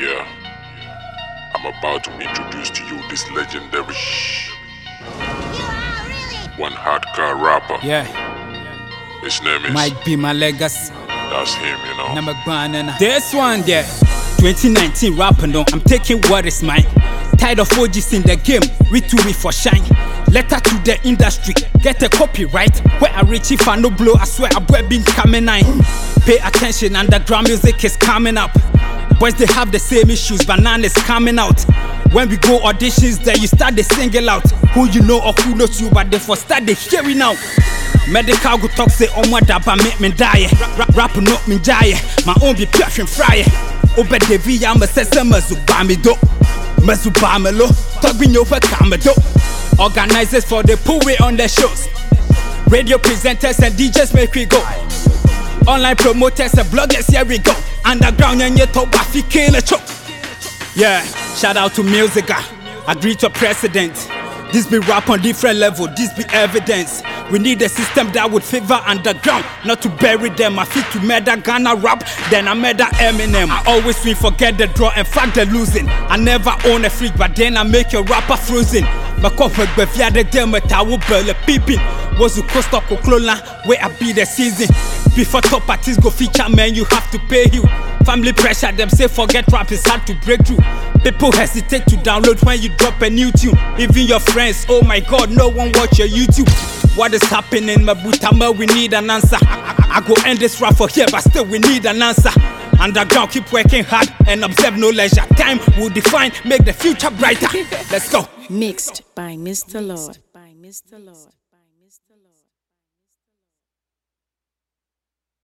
Yeah, I'm about to introduce to you this legendary one hardcore rapper. Yeah, His name is might be my legacy. That's him, you know. Number one and this one, yeah. 2019 rapping on, I'm taking what is mine. Tired of OGs in the game, read to me for shine. Letter to the industry, get a copyright. Where I reach if I no blow, I swear I've been coming in. Pay attention, underground music is coming up. Boys they have the same issues, banana is coming out. When we go auditions, then you start the single out. Who you know or who knows you, but they for start the hearing out. Medical go talk say on what daba make me die. Rap no me die. My own be pure and fry. Obe devi ya me se mazubami do. Mazubamelo, talk me over camado. Organizers for the pull way on the shows. Radio presenters and DJs make we go. Online promoters and bloggers, here we go. Underground and yet top fi kill a choke. Yeah, shout out to Musica, agree to president. This be rap on different level, this be evidence. We need a system that would favor underground, not to bury them. I fit to murder Ghana rap, then I murder Eminem. I always win, forget the draw and fuck the losing. I never own a freak, but then I make a rapper frozen. My corporate befia the dem at our belly peeping. Was you cost up clona where I be the season. Before top artists go feature, man, you have to pay you. Family pressure, them say forget rap is hard to break through. People hesitate to download when you drop a new tune. Even your friends, oh my god, no one watch your YouTube. What is happening, Mabutama? We need an answer. I go end this rap for here, but still we need an answer. Underground, keep working hard and observe no leisure. Time will define, make the future brighter. Let's go. Mixed by Mr. Lord.